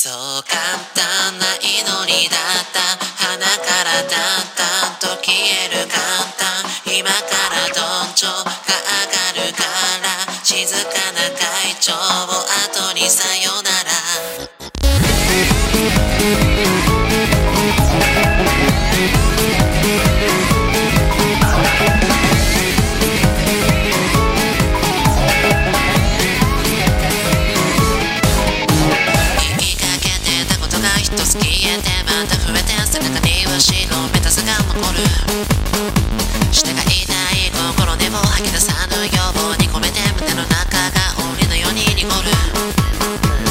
そう簡単な祈りだった鼻からだんだんと消える簡単今からどんちょが上がるから静かな会長を後にさよなら一つ消えてまた増えて背中には白目たすが残る舌が痛い心でも吐き出さぬように込めて胸の中が檻のように濁る